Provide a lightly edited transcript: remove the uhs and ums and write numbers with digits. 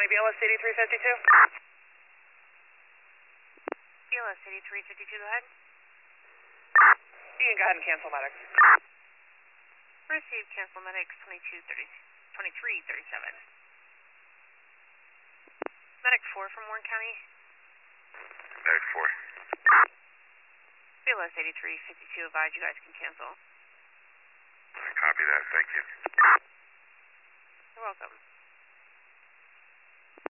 County, BLS 8352. BLS 8352, go ahead. You can go ahead and cancel medics. Receive, cancel medics 2337. Medic 4 from Warren County. Medic 4. BLS 8352, advise you guys can cancel. Copy that, thank you. You're welcome.